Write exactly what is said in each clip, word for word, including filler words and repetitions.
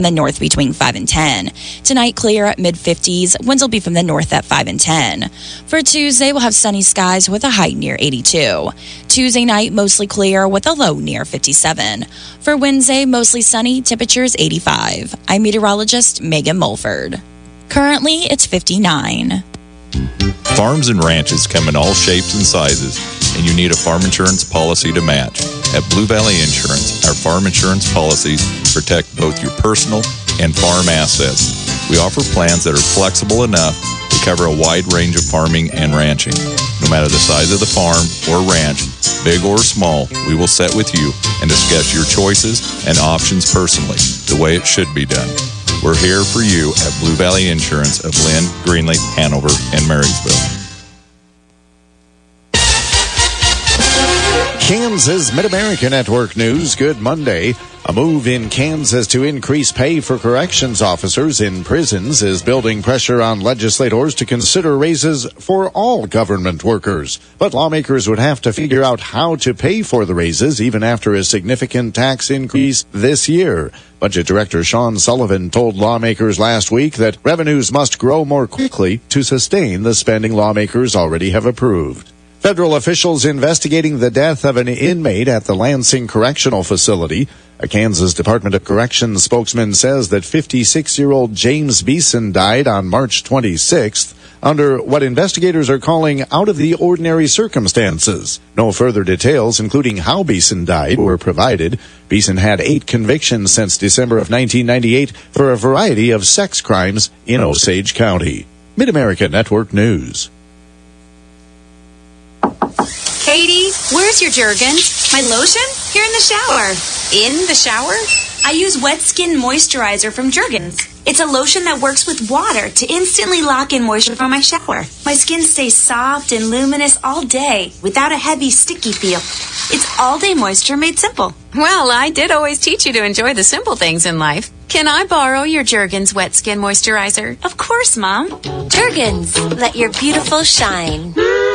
the north between five and ten. Tonight, clear at mid-fifties. Winds will be from the north at five and ten. For Tuesday, we'll have sunny skies with a high near eighty-two. Tuesday night, mostly clear with a low near fifty-seven. For Wednesday, mostly sunny, temperatures eighty-five. I'm meteorologist Megan Mulford. Currently, it's fifty-nine. Farms and ranches come in all shapes and sizes, and you need a farm insurance policy to match. At Blue Valley Insurance, our farm insurance policies protect both your personal and farm assets. We offer plans that are flexible enough to cover a wide range of farming and ranching. No matter the size of the farm or ranch, big or small, we will sit with you and discuss your choices and options personally, the way it should be done. We're here for you at Blue Valley Insurance of Lynn, Greenlee, Hanover, and Marysville. Kansas Mid-America Network News. Good Monday. A move in Kansas to increase pay for corrections officers in prisons is building pressure on legislators to consider raises for all government workers. But lawmakers would have to figure out how to pay for the raises even after a significant tax increase this year. Budget Director Sean Sullivan told lawmakers last week that revenues must grow more quickly to sustain the spending lawmakers already have approved. Federal officials investigating the death of an inmate at the Lansing Correctional Facility. A Kansas Department of Corrections spokesman says that fifty-six-year-old James Beeson died on March twenty-sixth under what investigators are calling out-of-the-ordinary circumstances. No further details, including how Beeson died, were provided. Beeson had eight convictions since December of nineteen ninety-eight for a variety of sex crimes in Osage County. Mid-America Network News. Katie, where's your Jergens? My lotion? Here in the shower. In the shower? I use Wet Skin Moisturizer from Jergens. It's a lotion that works with water to instantly lock in moisture from my shower. My skin stays soft and luminous all day without a heavy, sticky feel. It's all-day moisture made simple. Well, I did always teach you to enjoy the simple things in life. Can I borrow your Jergens Wet Skin Moisturizer? Of course, Mom. Jergens, let your beautiful shine.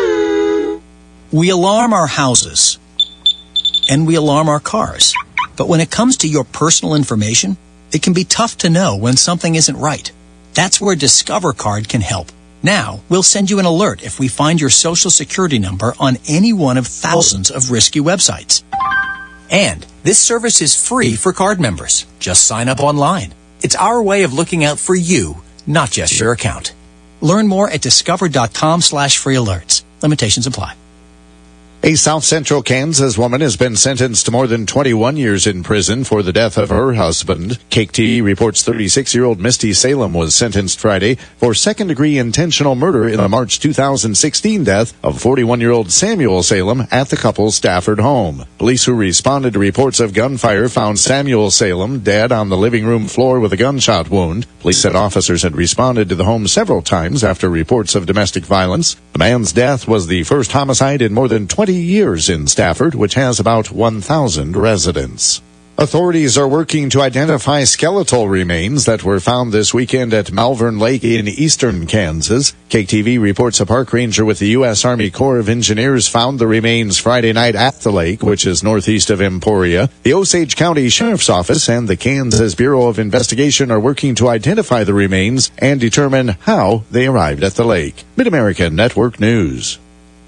We alarm our houses, and we alarm our cars. But when it comes to your personal information, it can be tough to know when something isn't right. That's where Discover Card can help. Now, we'll send you an alert if we find your social security number on any one of thousands of risky websites. And this service is free for card members. Just sign up online. It's our way of looking out for you, not just your account. Learn more at discover.com slash free alerts. Limitations apply. A South Central Kansas woman has been sentenced to more than twenty-one years in prison for the death of her husband. Cake T V reports thirty-six-year-old Misty Salem was sentenced Friday for second-degree intentional murder in the March two thousand sixteen death of forty-one-year-old Samuel Salem at the couple's Stafford home. Police who responded to reports of gunfire found Samuel Salem dead on the living room floor with a gunshot wound. Police said officers had responded to the home several times after reports of domestic violence. The man's death was the first homicide in more than twenty years in Stafford, which has about one thousand residents. Authorities are working to identify skeletal remains that were found this weekend at Malvern Lake in eastern Kansas. K T V reports a park ranger with the U S Army Corps of Engineers found the remains Friday night at the lake, which is northeast of Emporia. The Osage County Sheriff's Office and the Kansas Bureau of Investigation are working to identify the remains and determine how they arrived at the lake. Mid-America Network News.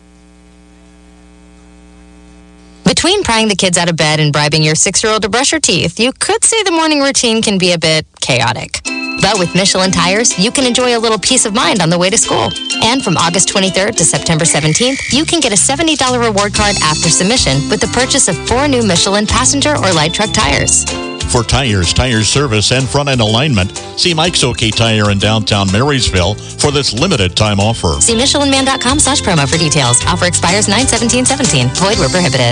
Between prying the kids out of bed and bribing your six-year-old to brush her teeth, you could say the morning routine can be a bit chaotic. But with Michelin tires, you can enjoy a little peace of mind on the way to school. And from August twenty-third to September seventeenth, you can get a seventy dollars reward card after submission with the purchase of four new Michelin passenger or light truck tires. For tires, tire service, and front-end alignment, see Mike's OK Tire in downtown Marysville for this limited-time offer. See michelinman.com slash promo for details. Offer expires nine seventeen seventeen. Void where prohibited.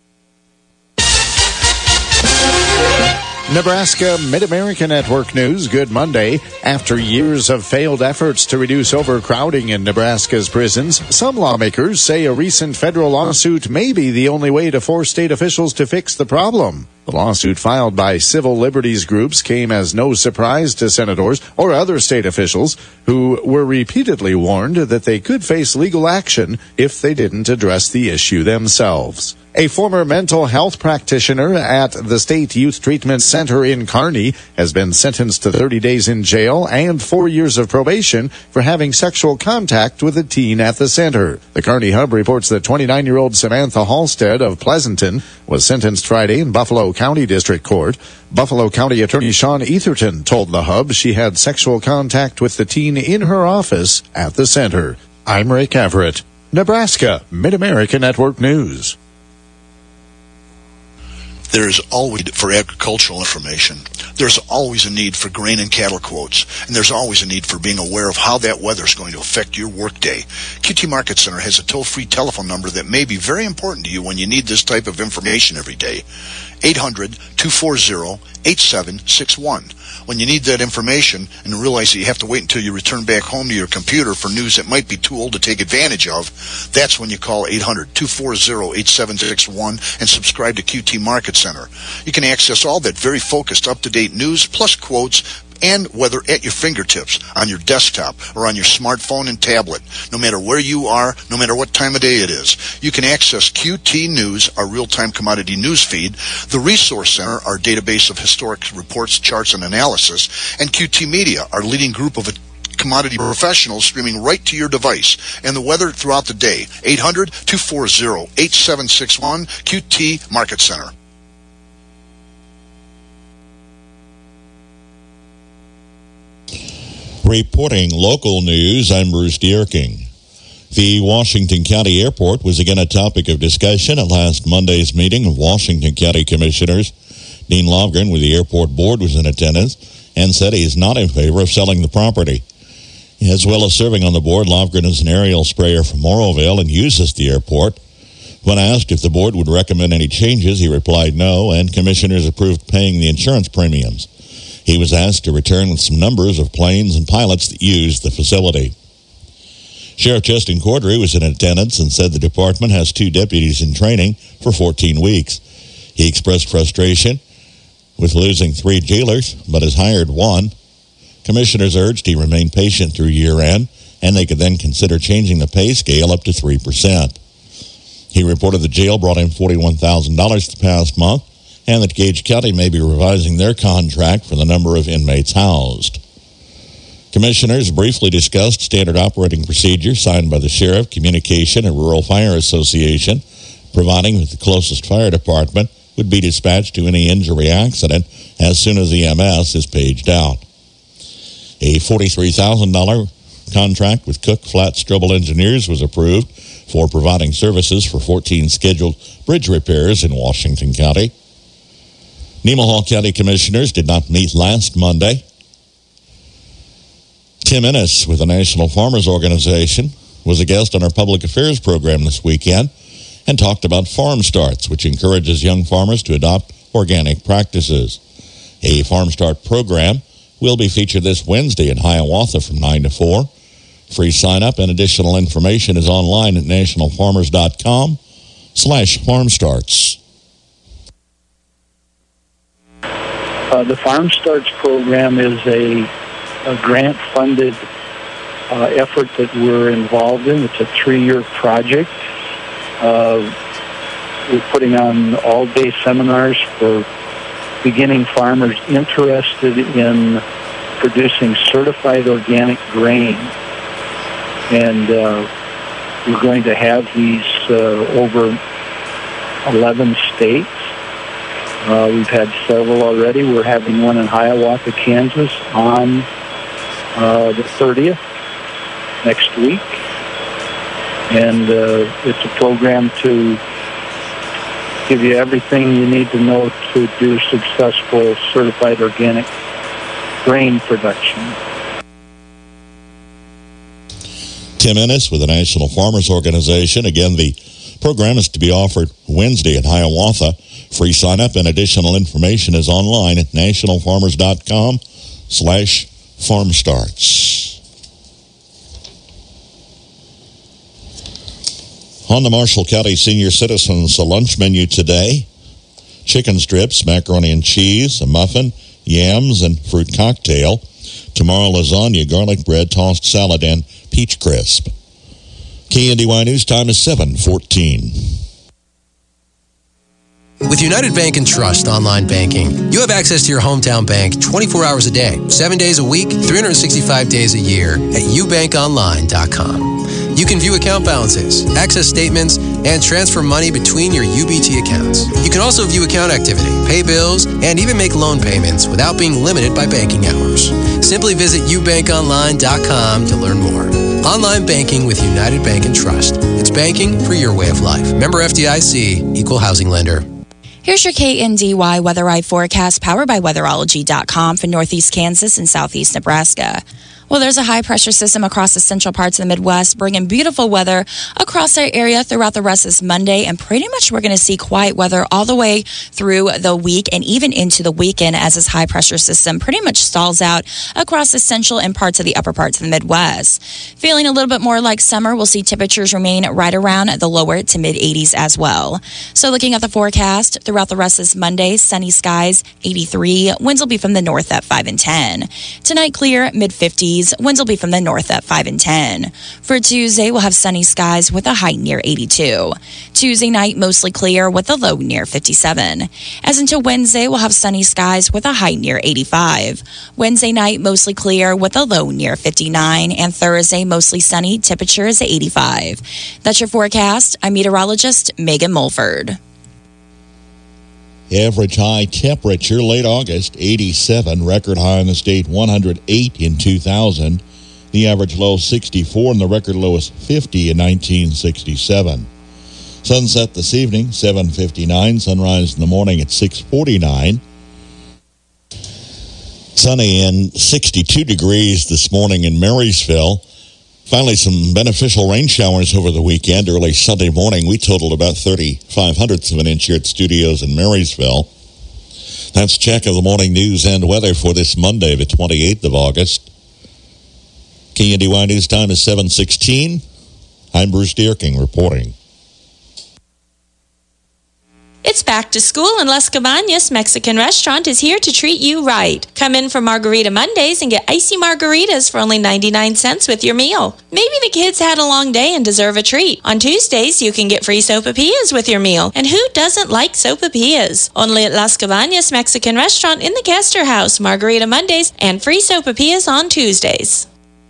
Nebraska Mid-America Network News. Good Monday. After years of failed efforts to reduce overcrowding in Nebraska's prisons, some lawmakers say a recent federal lawsuit may be the only way to force state officials to fix the problem. The lawsuit filed by civil liberties groups came as no surprise to senators or other state officials who were repeatedly warned that they could face legal action if they didn't address the issue themselves. A former mental health practitioner at the State Youth Treatment Center in Kearney has been sentenced to thirty days in jail and four years of probation for having sexual contact with a teen at the center. The Kearney Hub reports that twenty-nine-year-old Samantha Halstead of Pleasanton was sentenced Friday in Buffalo County District Court. Buffalo County Attorney Sean Etherton told the Hub she had sexual contact with the teen in her office at the center. I'm Rick Everett, Nebraska Mid-America Network News. There's always for agricultural information. There's always a need for grain and cattle quotes, and there's always a need for being aware of how that weather is going to affect your workday. Q T Market Center has a toll-free telephone number that may be very important to you when you need this type of information every day. eight hundred, two four zero, eight seven six one. When you need that information and realize that you have to wait until you return back home to your computer for news that might be too old to take advantage of, that's when you call eight hundred, two four zero, eight seven six one and subscribe to Q T Market Center. You can access all that very focused, up-to-date news, plus quotes and weather at your fingertips, on your desktop or on your smartphone and tablet. No matter where you are, no matter what time of day it is, you can access Q T News, our real-time commodity news feed, the Resource Center, our database of historic reports, charts, and analysis, and Q T Media, our leading group of commodity professionals streaming right to your device, and the weather throughout the day. eight hundred, two four zero, eight seven six one, Q T Market Center. Reporting local news, I'm Bruce Dierking. The Washington County Airport was again a topic of discussion at last Monday's meeting of Washington County Commissioners. Dean Lovgren with the airport board was in attendance and said he is not in favor of selling the property. As well as serving on the board, Lovgren is an aerial sprayer from Morrowville and uses the airport. When asked if the board would recommend any changes, he replied no, and commissioners approved paying the insurance premiums. He was asked to return with some numbers of planes and pilots that used the facility. Sheriff Justin Cordray was in attendance and said the department has two deputies in training for fourteen weeks. He expressed frustration with losing three jailers, but has hired one. Commissioners urged he remain patient through year-end, and they could then consider changing the pay scale up to three percent. He reported the jail brought in forty-one thousand dollars the past month, and that Gage County may be revising their contract for the number of inmates housed. Commissioners briefly discussed standard operating procedures signed by the Sheriff, Communication, and Rural Fire Association, providing that the closest fire department would be dispatched to any injury accident as soon as E M S is paged out. A forty-three thousand dollars contract with Cook Flat Strobel Engineers was approved for providing services for fourteen scheduled bridge repairs in Washington County. Nemaha County Commissioners did not meet last Monday. Tim Ennis with the National Farmers Organization was a guest on our public affairs program this weekend and talked about Farm Starts, which encourages young farmers to adopt organic practices. A Farm Start program will be featured this Wednesday in Hiawatha from nine to four. Free sign-up and additional information is online at nationalfarmers.com slash farmstarts. Uh, the Farm Starts program is a, a grant-funded uh, effort that we're involved in. It's a three-year project. Uh, we're putting on all-day seminars for beginning farmers interested in producing certified organic grain. And uh, we're going to have these uh, over eleven states. Uh, we've had several already. We're having one in Hiawatha, Kansas on uh, the thirtieth, next week. And uh, it's a program to give you everything you need to know to do successful certified organic grain production. Tim Ennis with the National Farmers Organization. Again, the program is to be offered Wednesday at Hiawatha. Free sign-up and additional information is online at nationalfarmers.com slash farmstarts. On the Marshall County Senior Citizens lunch menu today, chicken strips, macaroni and cheese, a muffin, yams, and fruit cocktail. Tomorrow, lasagna, garlic bread, tossed salad, and peach crisp. K N D Y News time is seven fourteen. With United Bank and Trust online banking, you have access to your hometown bank twenty-four hours a day, seven days a week, three hundred sixty-five days a year at u bank online dot com. You can view account balances, access statements, and transfer money between your U B T accounts. You can also view account activity, pay bills, and even make loan payments without being limited by banking hours. Simply visit u bank online dot com to learn more. Online banking with United Bank and Trust. It's banking for your way of life. Member F D I C, Equal Housing Lender. Here's your K N D Y Weather Eye forecast powered by weatherology dot com for northeast Kansas and southeast Nebraska. Well, there's a high-pressure system across the central parts of the Midwest, bringing beautiful weather across our area throughout the rest of this Monday. And pretty much we're going to see quiet weather all the way through the week and even into the weekend as this high-pressure system pretty much stalls out across the central and parts of the upper parts of the Midwest. Feeling a little bit more like summer, we'll see temperatures remain right around the lower to mid-eighties as well. So looking at the forecast, throughout the rest of this Monday, sunny skies, eighty-three. Winds will be from the north at five and ten. Tonight, clear, mid-fifties. Winds will be from the north at five and ten. For Tuesday, we'll have sunny skies with a high near eighty-two. Tuesday night, mostly clear with a low near fifty-seven. As until Wednesday, we'll have sunny skies with a high near eighty-five. Wednesday night, mostly clear with a low near fifty-nine. And Thursday, mostly sunny, temperature is eighty-five. That's your forecast. I'm meteorologist Megan Mulford. Average high temperature late August, eighty-seven. Record high in the state, one hundred eight in two thousand. The average low, sixty-four, and the record low is fifty in nineteen sixty-seven. Sunset this evening, seven fifty-nine. Sunrise in the morning at six forty-nine. Sunny and sixty-two degrees this morning in Marysville. Finally, some beneficial rain showers over the weekend. Early Sunday morning, we totaled about thirty-five hundredths of an inch here at studios in Marysville. That's check of the morning news and weather for this Monday, the twenty-eighth of August. K N D Y News time is seven sixteen. I'm Bruce Dierking reporting. It's back to school, and Las Cabañas Mexican Restaurant is here to treat you right. Come in for Margarita Mondays and get icy margaritas for only ninety-nine cents with your meal. Maybe the kids had a long day and deserve a treat. On Tuesdays, you can get free sopapillas with your meal. And who doesn't like sopapillas? Only at Las Cabañas Mexican Restaurant in the Kester House. Margarita Mondays and free sopapillas on Tuesdays.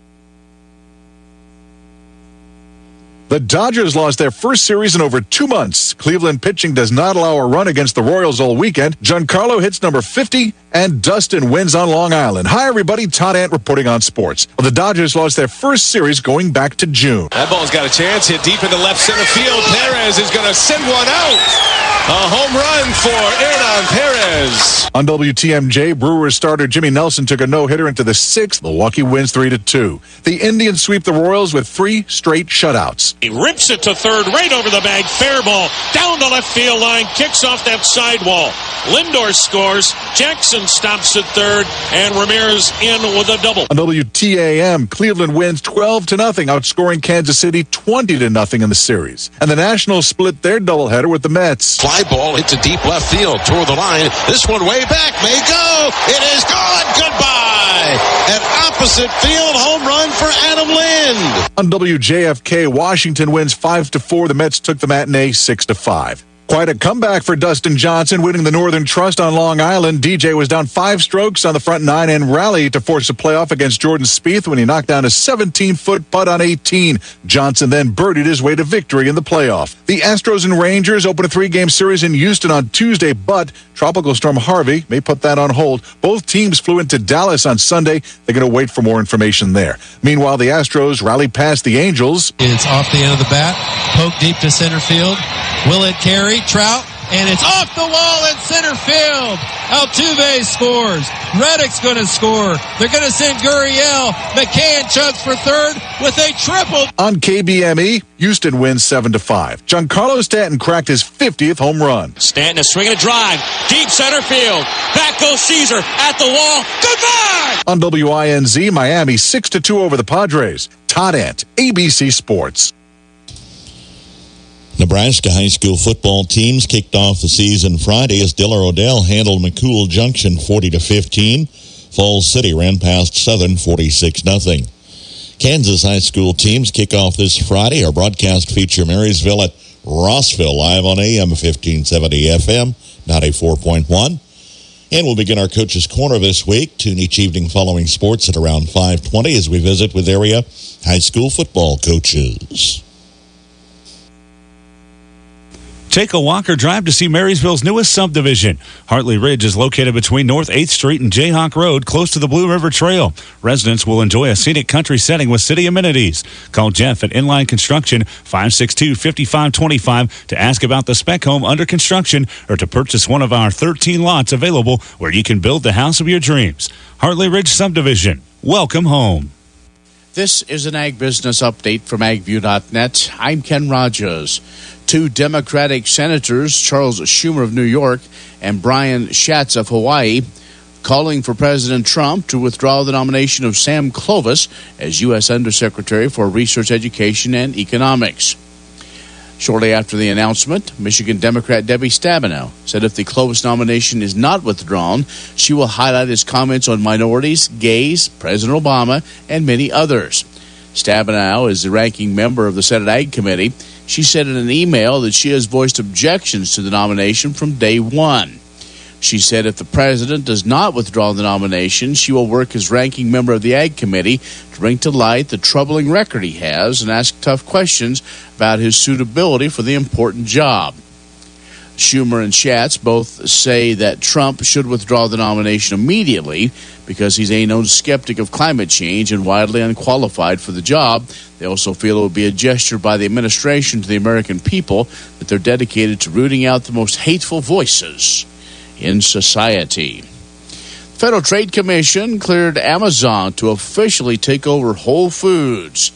The Dodgers lost their first series in over two months. Cleveland pitching does not allow a run against the Royals all weekend. Giancarlo hits number fifty, and Dustin wins on Long Island. Hi, everybody. Todd Ant reporting on sports. Well, the Dodgers lost their first series going back to June. That ball's got a chance. Hit deep into left center field. Perez is going to send one out. A home run for Hernan Perez. On W T M J, Brewers starter Jimmy Nelson took a no-hitter into the sixth. Milwaukee wins three to two. The Indians sweep the Royals with three straight shutouts. He rips it to third, right over the bag. Fair ball, down the left field line, kicks off that sidewall. Lindor scores, Jackson stops at third, and Ramirez in with a double. On W T A M, Cleveland wins twelve to nothing, outscoring Kansas City twenty to nothing in the series. And the Nationals split their doubleheader with the Mets. Fly ball hits a deep left field toward the line. This one way back, may go. It is gone. Goodbye. An opposite field home run for Adam Lind. On W J F K, Washington wins five to four. The Mets took the matinee six to five. Quite a comeback for Dustin Johnson, winning the Northern Trust on Long Island. D J was down five strokes on the front nine and rallied to force a playoff against Jordan Spieth when he knocked down a seventeen-foot putt on eighteen. Johnson then birdied his way to victory in the playoff. The Astros and Rangers open a three-game series in Houston on Tuesday, but Tropical Storm Harvey may put that on hold. Both teams flew into Dallas on Sunday. They're going to wait for more information there. Meanwhile, the Astros rally past the Angels. It's off the end of the bat, poke deep to center field. Will it carry? Trout, and it's off the wall in center field. Altuve scores. Reddick's going to score. They're going to send Gurriel. McCann chugs for third with a triple. On K B M E, Houston wins seven to five. Giancarlo Stanton cracked his fiftieth home run. Stanton is swinging a drive. Deep center field. Back goes Caesar at the wall. Goodbye! On W I N Z, Miami six to two over the Padres. Todd Ant, A B C Sports. Nebraska high school football teams kicked off the season Friday as Diller Odell handled McCool Junction forty to fifteen. Falls City ran past Southern forty-six nothing. Kansas high school teams kick off this Friday. Our broadcast feature Marysville at Rossville, live on A M fifteen seventy, F M ninety-four point one. And we'll begin our Coach's Corner this week. Tune each evening following sports at around five twenty as we visit with area high school football coaches. Take a walk or drive to see Marysville's newest subdivision. Hartley Ridge is located between North eighth Street and Jayhawk Road, close to the Blue River Trail. Residents will enjoy a scenic country setting with city amenities. Call Jeff at Inline Construction, five six two, five five two five, to ask about the spec home under construction or to purchase one of our thirteen lots available where you can build the house of your dreams. Hartley Ridge Subdivision. Welcome home. This is an Ag Business Update from ag view dot net. I'm Ken Rogers. Two Democratic senators, Charles Schumer of New York and Brian Schatz of Hawaii, calling for President Trump to withdraw the nomination of Sam Clovis as U S Undersecretary for Research, Education, and Economics. Shortly after the announcement, Michigan Democrat Debbie Stabenow said if the Clovis nomination is not withdrawn, she will highlight his comments on minorities, gays, President Obama, and many others. Stabenow is the ranking member of the Senate Ag Committee. She said in an email that she has voiced objections to the nomination from day one. She said if the president does not withdraw the nomination, she will work as ranking member of the Ag Committee to bring to light the troubling record he has and ask tough questions about his suitability for the important job. Schumer and Schatz both say that Trump should withdraw the nomination immediately because he's a known skeptic of climate change and widely unqualified for the job. They also feel it would be a gesture by the administration to the American people that they're dedicated to rooting out the most hateful voices in society. The Federal Trade Commission cleared Amazon to officially take over Whole Foods.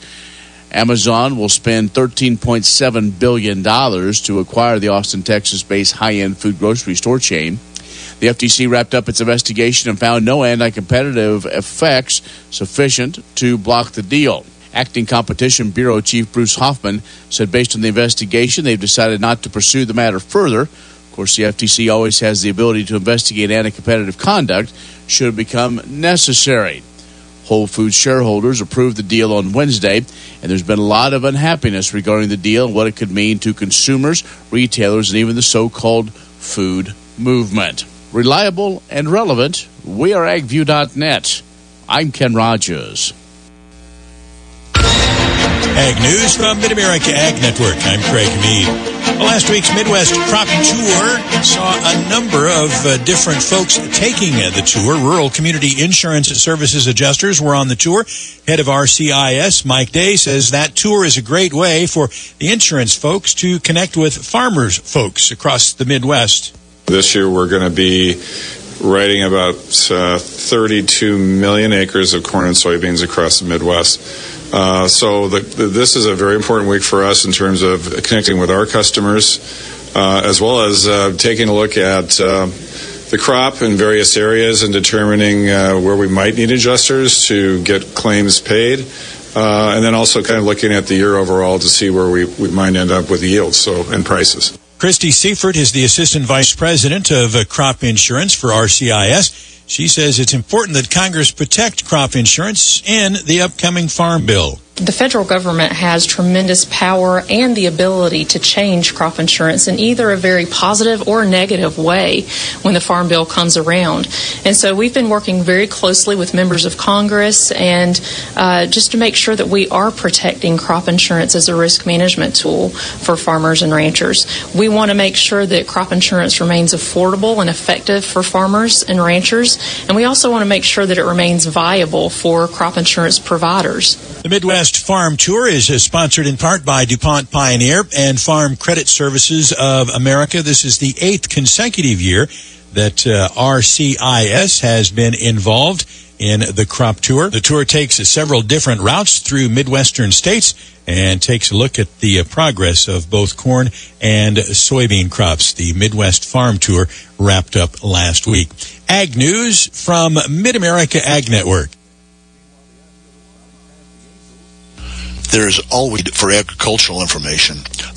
Amazon will spend thirteen point seven billion dollars to acquire the Austin, Texas-based high-end food grocery store chain. The F T C wrapped up its investigation and found no anti-competitive effects sufficient to block the deal. Acting Competition Bureau Chief Bruce Hoffman said based on the investigation, they've decided not to pursue the matter further. Of course, the F T C always has the ability to investigate anti-competitive conduct should it become necessary. Whole Foods shareholders approved the deal on Wednesday, and there's been a lot of unhappiness regarding the deal and what it could mean to consumers, retailers, and even the so-called food movement. Reliable and relevant, we are ag view dot net. I'm Ken Rogers. Ag News from Mid-America Ag Network. I'm Craig Mead. Last week's Midwest Crop Tour saw a number of uh, different folks taking uh, the tour. Rural Community Insurance Services adjusters were on the tour. Head of R C I S, Mike Day, says that tour is a great way for the insurance folks to connect with farmers folks across the Midwest. This year we're going to be writing about uh, thirty-two million acres of corn and soybeans across the Midwest. Uh, so the, the, this is a very important week for us in terms of connecting with our customers, uh, as well as uh, taking a look at uh, the crop in various areas and determining uh, where we might need adjusters to get claims paid, uh, and then also kind of looking at the year overall to see where we, we might end up with yields so and prices. Christy Seifert is the Assistant Vice President of uh, Crop Insurance for R C I S. She says it's important that Congress protect crop insurance in the upcoming Farm Bill. The federal government has tremendous power and the ability to change crop insurance in either a very positive or negative way when the Farm Bill comes around. And so we've been working very closely with members of Congress and uh, just to make sure that we are protecting crop insurance as a risk management tool for farmers and ranchers. We want to make sure that crop insurance remains affordable and effective for farmers and ranchers, and we also want to make sure that it remains viable for crop insurance providers. The Midwest Farm Tour is uh, sponsored in part by DuPont Pioneer and Farm Credit Services of America. This is the eighth consecutive year that uh, R C I S has been involved in the crop tour. The tour takes uh, several different routes through Midwestern states and takes a look at the uh, progress of both corn and soybean crops. The Midwest Farm Tour wrapped up last week. Ag News from Mid-America Ag Network. There's always, for agricultural information,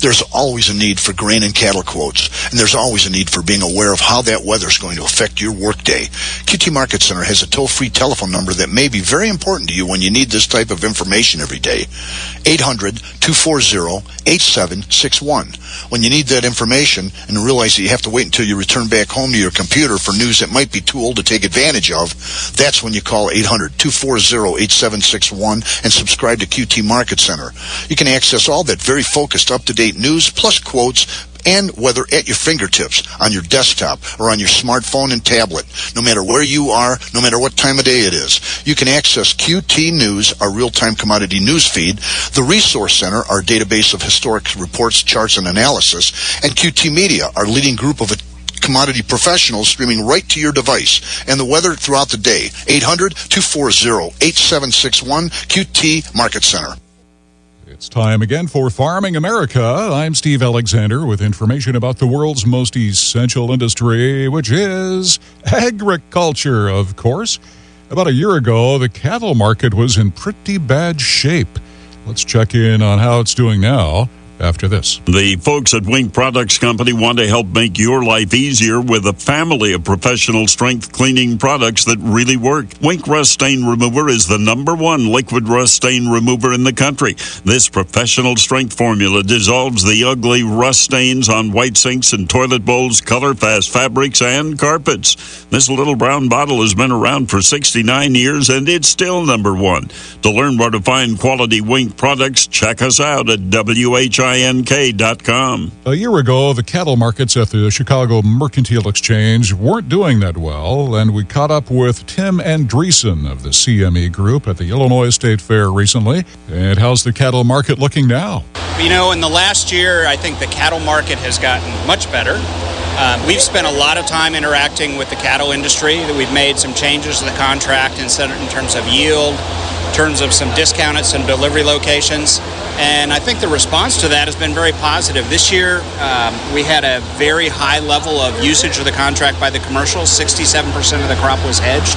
There's always a need for grain and cattle quotes, and there's always a need for being aware of how that weather is going to affect your workday. Q T Market Center has a toll-free telephone number that may be very important to you when you need this type of information every day. eight hundred, two four zero, eight seven six one. When you need that information and realize that you have to wait until you return back home to your computer for news that might be too old to take advantage of, that's when you call eight hundred, two four zero, eight seven six one and subscribe to Q T Market Center. You can access all that very focused, up-to-date news, plus quotes, and weather at your fingertips, on your desktop, or on your smartphone and tablet. No matter where you are, no matter what time of day it is, you can access Q T News, our real-time commodity news feed, the Resource Center, our database of historic reports, charts, and analysis, and Q T Media, our leading group of commodity professionals streaming right to your device, and the weather throughout the day. eight hundred, two four zero, eight seven six one, Q T Market Center. It's time again for Farming America. I'm Steve Alexander with information about the world's most essential industry, which is agriculture, of course. About a year ago, the cattle market was in pretty bad shape. Let's check in on how it's doing now after this. The folks at Wink Products Company want to help make your life easier with a family of professional strength cleaning products that really work. Wink Rust Stain Remover is the number one liquid rust stain remover in the country. This professional strength formula dissolves the ugly rust stains on white sinks and toilet bowls, color-fast fabrics, and carpets. This little brown bottle has been around for sixty-nine years, and it's still number one. To learn where to find quality Wink products, check us out at W H I N K dot com. A year ago, the cattle markets at the Chicago Mercantile Exchange weren't doing that well, and we caught up with Tim Andreessen of the C M E Group at the Illinois State Fair recently. And how's the cattle market looking now? You know, in the last year, I think the cattle market has gotten much better. Um, we've spent a lot of time interacting with the cattle industry. We've made some changes to the contract in terms of yield, in terms of some discount at some delivery locations. And I think the response to that has been very positive. This year, um, we had a very high level of usage of the contract by the commercials. sixty-seven percent of the crop was hedged,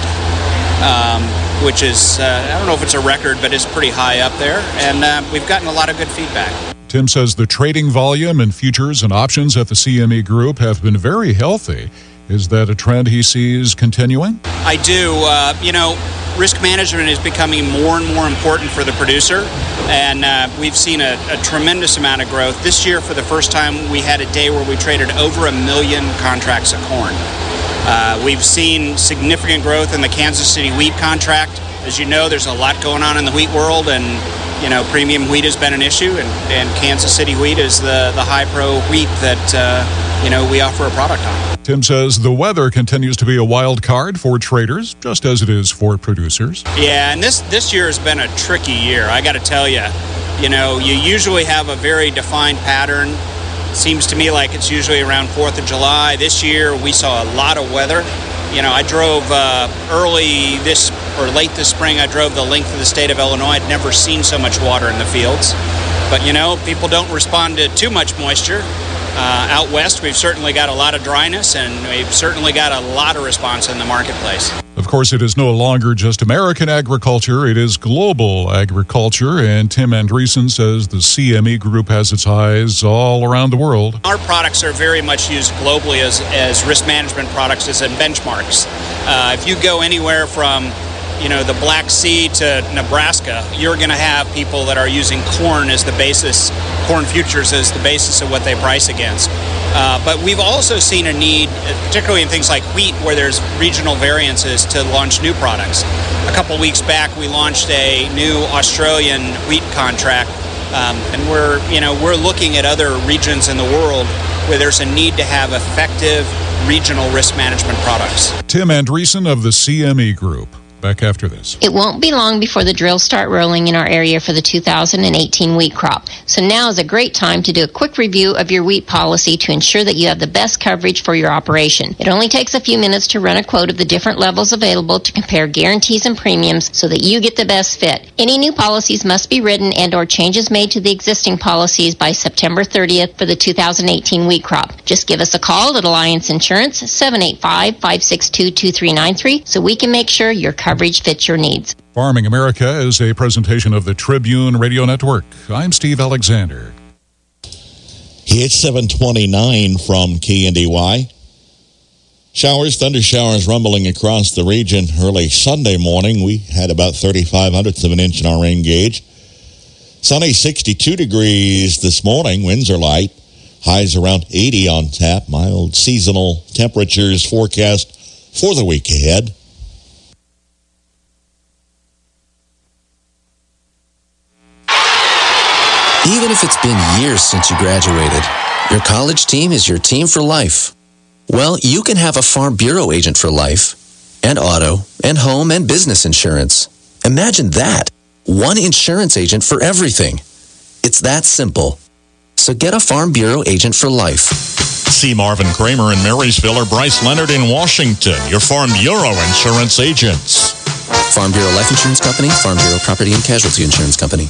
um, which is, uh, I don't know if it's a record, but it's pretty high up there. And uh, we've gotten a lot of good feedback. Tim says the trading volume in futures and options at the C M E Group have been very healthy. Is that a trend he sees continuing? I do. Uh, you know, risk management is becoming more and more important for the producer, and uh, we've seen a, a tremendous amount of growth. This year, for the first time, we had a day where we traded over a million contracts of corn. Uh, we've seen significant growth in the Kansas City wheat contract. As you know, there's a lot going on in the wheat world, and you know, premium wheat has been an issue, and, and Kansas City wheat is the, the high-pro wheat that, uh, you know, we offer a product on. Tim says the weather continues to be a wild card for traders, just as it is for producers. Yeah, and this, this year has been a tricky year, I got to tell you. You know, you usually have a very defined pattern. It seems to me like it's usually around fourth of July. This year, we saw a lot of weather. You know, I drove uh, early this or late this spring, I drove the length of the state of Illinois. I'd never seen so much water in the fields. But, you know, people don't respond to too much moisture. Uh, out west, we've certainly got a lot of dryness, and we've certainly got a lot of response in the marketplace. Of course, it is no longer just American agriculture, it is global agriculture, and Tim Andreessen says the C M E Group has its eyes all around the world. Our products are very much used globally as, as risk management products, as in benchmarks. Uh, if you go anywhere from you know, the Black Sea to Nebraska, you're going to have people that are using corn as the basis, corn futures as the basis of what they price against. Uh, but we've also seen a need, particularly in things like wheat, where there's regional variances, to launch new products. A couple weeks back, we launched a new Australian wheat contract, um, and we're, you know, we're looking at other regions in the world where there's a need to have effective regional risk management products. Tim Andreessen of the C M E Group. Back after this. It won't be long before the drills start rolling in our area for the two thousand eighteen wheat crop. So now is a great time to do a quick review of your wheat policy to ensure that you have the best coverage for your operation. It only takes a few minutes to run a quote of the different levels available to compare guarantees and premiums so that you get the best fit. Any new policies must be written and or changes made to the existing policies by September thirtieth for the two thousand eighteen wheat crop. Just give us a call at Alliance Insurance, seven eight five, five six two, two three nine three, so we can make sure your coverage fits your needs. Farming America is a presentation of the Tribune Radio Network. I'm Steve Alexander. It's seven twenty-nine from K N D Y. Showers, thunder showers rumbling across the region early Sunday morning. We had about thirty-five hundredths of an inch in our rain gauge. Sunny, sixty-two degrees this morning. Winds are light. Highs around eighty on tap. Mild seasonal temperatures forecast for the week ahead. Even if it's been years since you graduated, your college team is your team for life. Well, you can have a Farm Bureau agent for life, and auto, and home, and business insurance. Imagine that. One insurance agent for everything. It's that simple. So get a Farm Bureau agent for life. See Marvin Kramer in Marysville or Bryce Leonard in Washington, your Farm Bureau insurance agents. Farm Bureau Life Insurance Company, Farm Bureau Property and Casualty Insurance Company.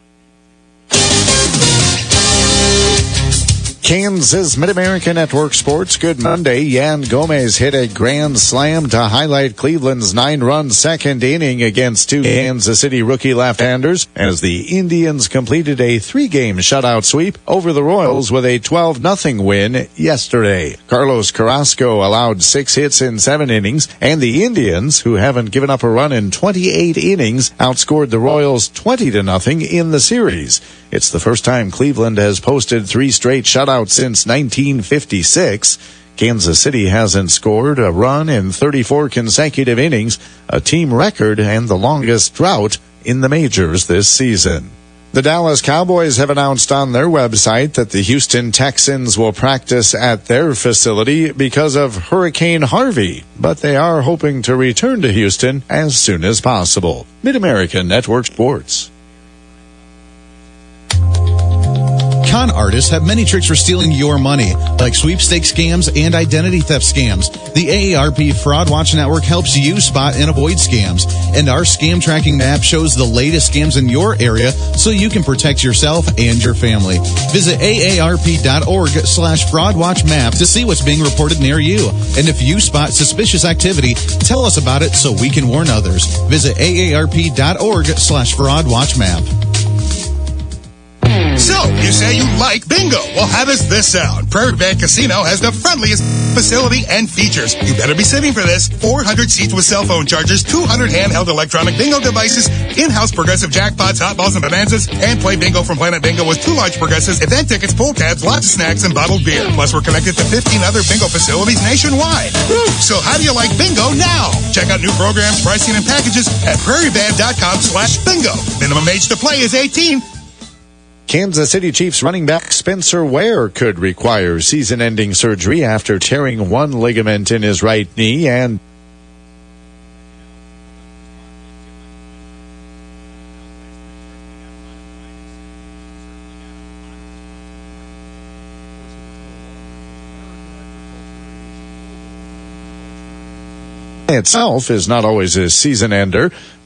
Kansas Mid-America Network Sports. Good Monday. Yan Gomez hit a grand slam to highlight Cleveland's nine-run second inning against two Kansas City rookie left-handers as the Indians completed a three-game shutout sweep over the Royals with a twelve nothing win yesterday. Carlos Carrasco allowed six hits in seven innings, and the Indians, who haven't given up a run in twenty-eight innings, outscored the Royals twenty to nothing in the series. It's the first time Cleveland has posted three straight shutouts since nineteen fifty-six. Kansas City hasn't scored a run in thirty-four consecutive innings, a team record and the longest drought in the majors this season. The Dallas Cowboys have announced on their website that the Houston Texans will practice at their facility because of Hurricane Harvey, but they are hoping to return to Houston as soon as possible. Mid-America Network Sports. Con artists have many tricks for stealing your money, like sweepstakes scams and identity theft scams. The A A R P Fraud Watch Network helps you spot and avoid scams, and our scam tracking map shows the latest scams in your area so you can protect yourself and your family. Visit A A R P dot org slash fraud watch map to see what's being reported near you. And if you spot suspicious activity, tell us about it so we can warn others. Visit A A R P dot org slash fraud watch map. So, you say you like bingo. Well, how does this sound? Prairie Band Casino has the friendliest facility and features. You better be sitting for this. four hundred seats with cell phone chargers, two hundred handheld electronic bingo devices, in-house progressive jackpots, hot balls, and bonanzas, and play bingo from Planet Bingo with two large progressives, event tickets, pull tabs, lots of snacks, and bottled beer. Plus, we're connected to fifteen other bingo facilities nationwide. Woo! So how do you like bingo now? Check out new programs, pricing, and packages at prairie band dot com slash bingo. Minimum age to play is eighteen. Kansas City Chiefs running back Spencer Ware could require season-ending surgery after tearing one ligament in his right knee and itself is not always a season ender.